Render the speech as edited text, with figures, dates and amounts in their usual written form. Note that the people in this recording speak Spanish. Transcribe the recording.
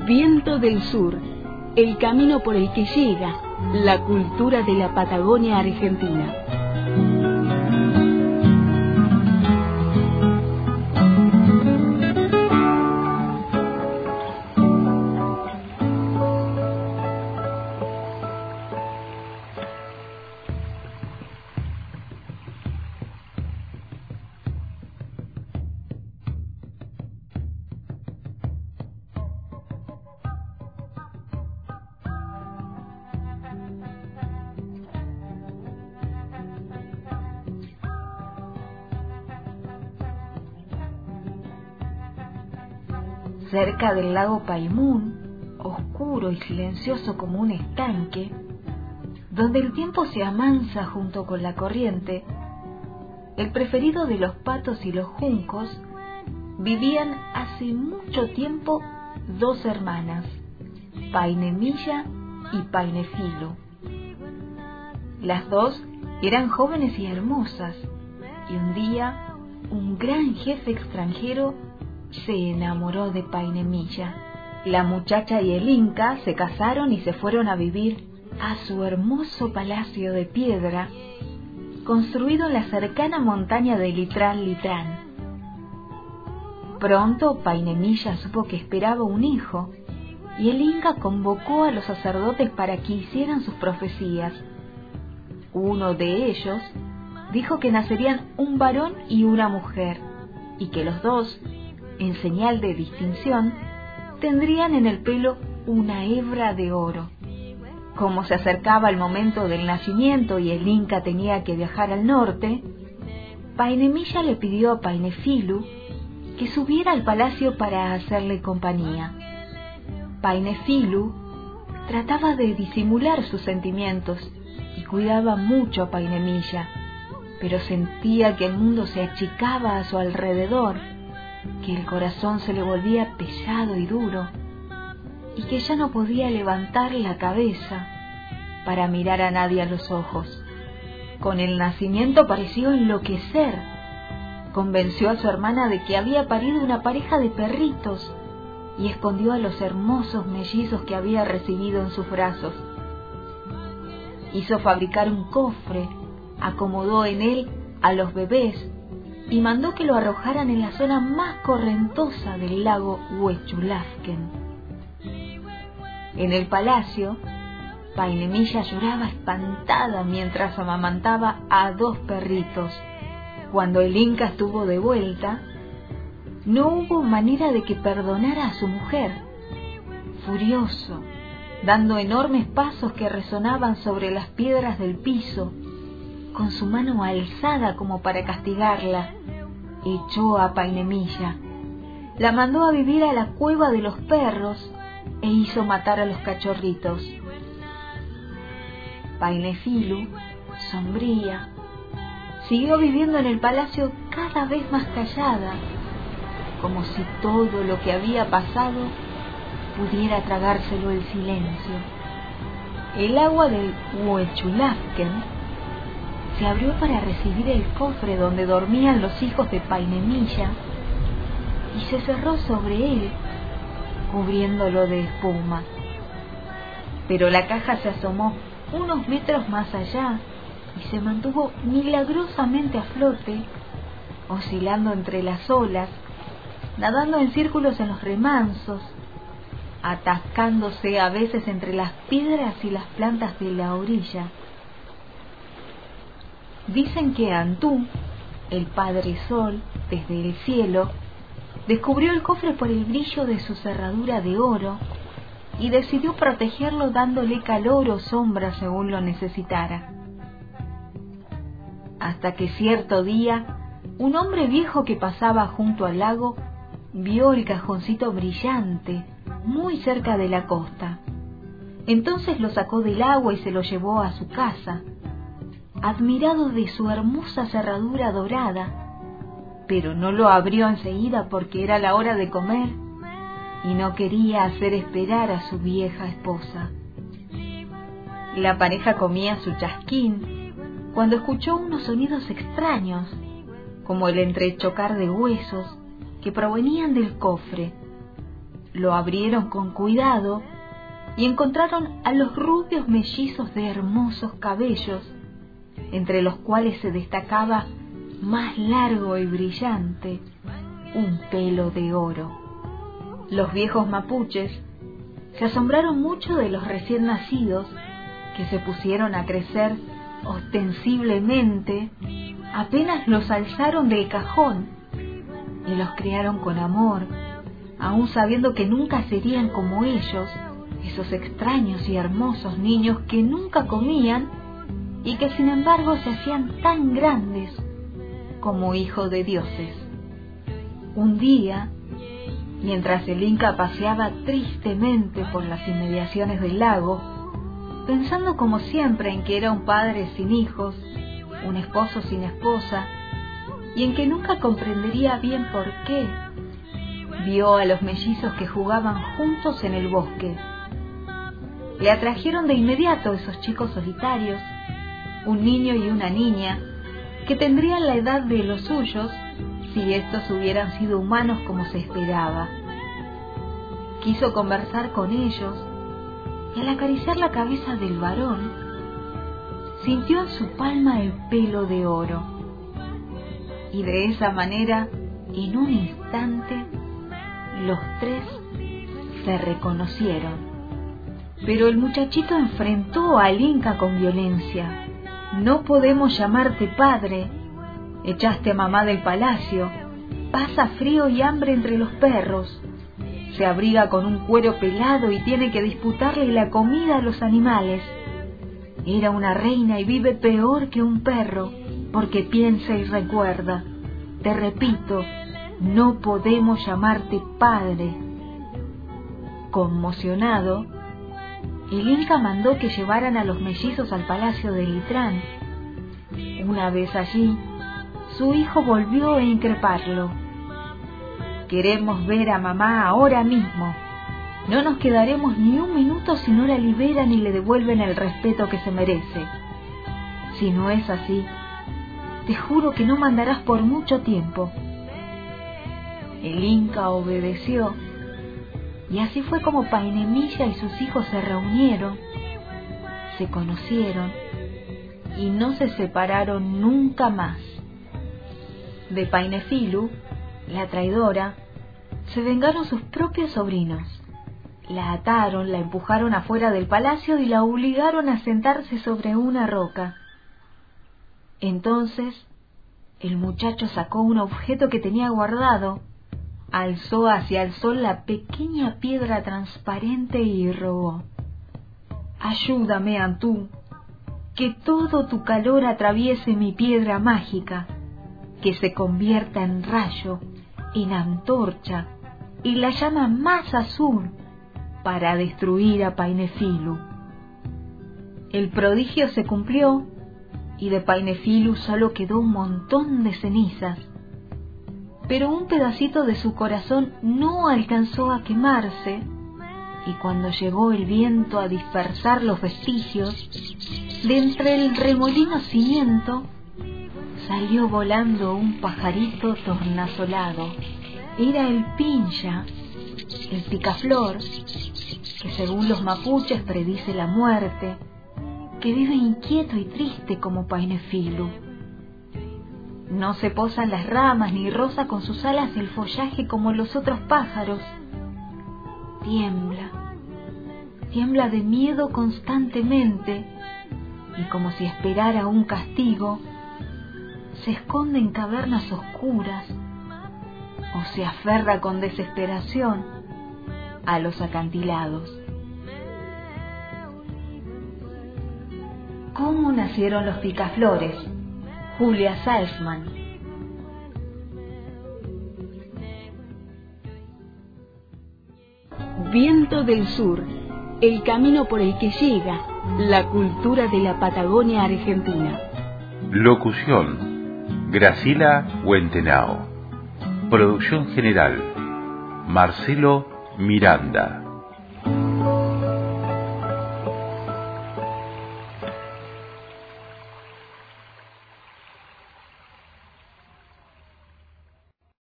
Viento del Sur, el camino por el que llega la cultura de la Patagonia Argentina. Cerca del lago Paimún, oscuro y silencioso como un estanque, donde el tiempo se amansa junto con la corriente, el preferido de los patos y los juncos, vivían hace mucho tiempo dos hermanas, Painemilla y Painefilo. Las dos eran jóvenes y hermosas, y un día un gran jefe extranjero se enamoró de Painemilla. La muchacha y el Inca se casaron y se fueron a vivir a su hermoso palacio de piedra, construido en la cercana montaña de Litrán. Pronto Painemilla supo que esperaba un hijo, y el Inca convocó a los sacerdotes para que hicieran sus profecías. Uno de ellos dijo que nacerían un varón y una mujer, y que los dos, en señal de distinción, tendrían en el pelo una hebra de oro. Como se acercaba el momento del nacimiento y el Inca tenía que viajar al norte, Painemilla le pidió a Painefilu que subiera al palacio para hacerle compañía. Painefilu trataba de disimular sus sentimientos y cuidaba mucho a Painemilla, pero sentía que el mundo se achicaba a su alrededor, que el corazón se le volvía pesado y duro, y que ya no podía levantar la cabeza para mirar a nadie a los ojos. Con el nacimiento pareció enloquecer. Convenció a su hermana de que había parido una pareja de perritos y escondió a los hermosos mellizos que había recibido en sus brazos. Hizo fabricar un cofre, acomodó en él a los bebés y mandó que lo arrojaran en la zona más correntosa del lago Huechulafken. En el palacio, Painemilla lloraba espantada mientras amamantaba a dos perritos. Cuando el Inca estuvo de vuelta, no hubo manera de que perdonara a su mujer. Furioso, dando enormes pasos que resonaban sobre las piedras del piso, con su mano alzada como para castigarla, echó a Painemilla, la mandó a vivir a la cueva de los perros e hizo matar a los cachorritos. Painefilu, sombría, siguió viviendo en el palacio cada vez más callada, como si todo lo que había pasado pudiera tragárselo el silencio. El agua del Huechulafken se abrió para recibir el cofre donde dormían los hijos de Painemilla y se cerró sobre él, cubriéndolo de espuma. Pero la caja se asomó unos metros más allá y se mantuvo milagrosamente a flote, oscilando entre las olas, nadando en círculos en los remansos, atascándose a veces entre las piedras y las plantas de la orilla. Dicen que Antú, el Padre Sol, desde el cielo, descubrió el cofre por el brillo de su cerradura de oro y decidió protegerlo dándole calor o sombra según lo necesitara. Hasta que cierto día, un hombre viejo que pasaba junto al lago vio el cajoncito brillante muy cerca de la costa. Entonces lo sacó del agua y se lo llevó a su casa, admirado de su hermosa cerradura dorada, pero no lo abrió enseguida porque era la hora de comer y no quería hacer esperar a su vieja esposa. La pareja comía su chasquín cuando escuchó unos sonidos extraños, como el entrechocar de huesos que provenían del cofre. Lo abrieron con cuidado y encontraron a los rubios mellizos de hermosos cabellos, entre los cuales se destacaba, más largo y brillante, un pelo de oro. Los viejos mapuches se asombraron mucho de los recién nacidos, que se pusieron a crecer ostensiblemente apenas los alzaron del cajón, y los criaron con amor, aun sabiendo que nunca serían como ellos, esos extraños y hermosos niños que nunca comían y que sin embargo se hacían tan grandes como hijos de dioses. Un día, mientras el Inca paseaba tristemente por las inmediaciones del lago, pensando como siempre en que era un padre sin hijos, un esposo sin esposa, y en que nunca comprendería bien por qué, vio a los mellizos que jugaban juntos en el bosque. Le atrajeron de inmediato esos chicos solitarios, un niño y una niña, que tendrían la edad de los suyos si estos hubieran sido humanos como se esperaba. Quiso conversar con ellos, y al acariciar la cabeza del varón, sintió en su palma el pelo de oro. Y de esa manera, en un instante, los tres se reconocieron. Pero el muchachito enfrentó al Inca con violencia. «No podemos llamarte padre. Echaste a mamá del palacio. Pasa frío y hambre entre los perros. Se abriga con un cuero pelado y tiene que disputarle la comida a los animales. Era una reina y vive peor que un perro, porque piensa y recuerda. Te repito, no podemos llamarte padre». Conmocionado, el Inca mandó que llevaran a los mellizos al palacio de Litrán. Una vez allí, su hijo volvió a increparlo. «Queremos ver a mamá ahora mismo. No nos quedaremos ni un minuto si no la liberan y le devuelven el respeto que se merece. Si no es así, te juro que no mandarás por mucho tiempo». El Inca obedeció, y así fue como Painemilla y sus hijos se reunieron, se conocieron y no se separaron nunca más. De Painefilu, la traidora, se vengaron sus propios sobrinos. La ataron, la empujaron afuera del palacio y la obligaron a sentarse sobre una roca. Entonces, el muchacho sacó un objeto que tenía guardado, alzó hacia el sol la pequeña piedra transparente y rogó: «Ayúdame, Antú, que todo tu calor atraviese mi piedra mágica, que se convierta en rayo, en antorcha y la llama más azul para destruir a Painefilu». El prodigio se cumplió y de Painefilu solo quedó un montón de cenizas, pero un pedacito de su corazón no alcanzó a quemarse, y cuando llegó el viento a dispersar los vestigios, de entre el remolino cimiento salió volando un pajarito tornasolado. Era el pincha, el picaflor, que según los mapuches predice la muerte, que vive inquieto y triste como Painefilu. No se posa en las ramas ni roza con sus alas el follaje como los otros pájaros. Tiembla de miedo constantemente, y como si esperara un castigo, se esconde en cavernas oscuras o se aferra con desesperación a los acantilados. ¿Cómo nacieron los picaflores? Julia Salzman. Viento del Sur, el camino por el que llega la cultura de la Patagonia Argentina. Locución: Graciela Huentenao. Producción general: Marcelo Miranda.